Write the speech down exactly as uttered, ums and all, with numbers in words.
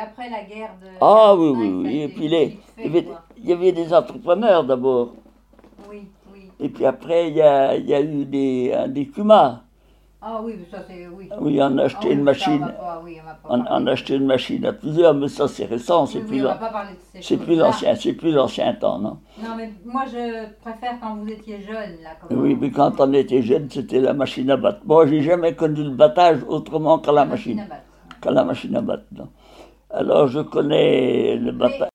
après la guerre de... Ah oui, quarante-cinq, oui, ça a oui. Et été puis les, vite fait, il, y avait, quoi. il y avait des entrepreneurs d'abord. Oui, oui. Et puis après, il y a, il y a eu des, euh, des Cumas. Ah oui, mais ça c'est... Oui. Oui, on a Ah acheté oui, une mais ça, on va machine. pas... Oui, on va pas On, parler on a de... acheté une machine à plusieurs, mais ça c'est récent, c'est Oui, plus, oui, on va l'an- pas parler de ces c'est plus choses-là. l'ancien, c'est plus l'ancien temps, non? Non, mais moi je préfère quand vous étiez jeune, là, comment... Oui, mais quand on était jeune, c'était la machine à battre. Moi, j'ai jamais connu le battage autrement qu'à la La machine machine, à battre. qu'à la machine à battre. Non. Alors, je connais le battage.